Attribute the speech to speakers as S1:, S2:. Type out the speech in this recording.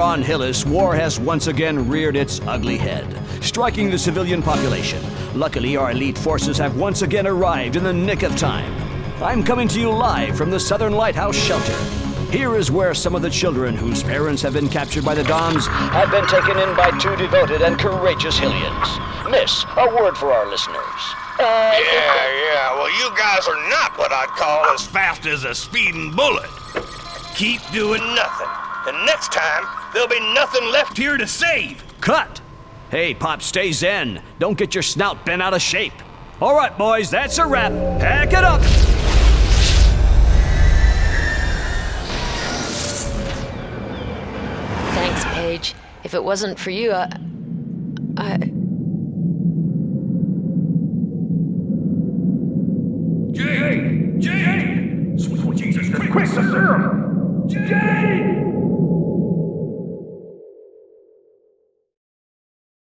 S1: On Hillis, war has once again reared its ugly head, striking the civilian population. Luckily, our elite forces have once again arrived in the nick of time. I'm coming to you live from the Southern Lighthouse Shelter. Here is where some of the children whose parents have been captured by the Doms have been taken in by two devoted and courageous Hillians. Miss, a word for our listeners.
S2: Yeah, well, you guys are not what I'd call as fast as a speeding bullet. Keep doing nothing, and next time, there'll be nothing left here to save.
S1: Cut! Hey, Pop, stay zen. Don't get your snout bent out of shape. All right, boys, that's a wrap. Pack it up!
S3: Thanks, Paige. If it wasn't for you,
S4: J.A.! Sweet Jesus, quick, the serum!